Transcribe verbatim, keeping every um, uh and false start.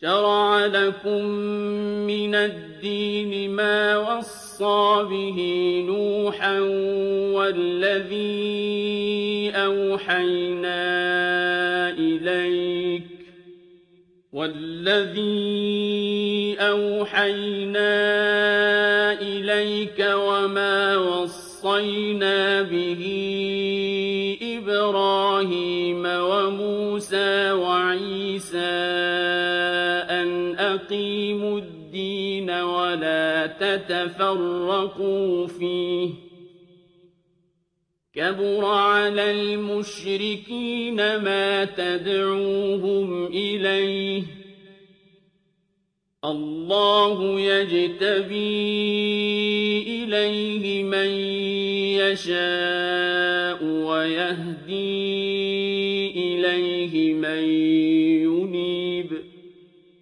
شَرَعَ لَكُم مِّنَ الدِّينِ مَا وَصَّىٰ بِهِ نُوحًا وَالَّذِي أَوْحَيْنَا إِلَيْكَ وَالَّذِي أَوْحَيْنَا إِلَيْكَ وَمَا وَصَّيْنَا بِهِ إِبْرَاهِيمَ وَمُوسَىٰ وَعِيسَىٰ أَنْ أَقِيمُوا الدِّينَ وَلَا تَتَفَرَّقُوا فِيهِ ۚ كَبُرَ عَلَى الْمُشْرِكِينَ مَا تَدْعُوهُمْ إِلَيْهِ ۚ اللَّهُ يَجْتَبِي إِلَيْهِ مَن يَشَاءُ وَيَهْدِي إِلَيْهِ مَن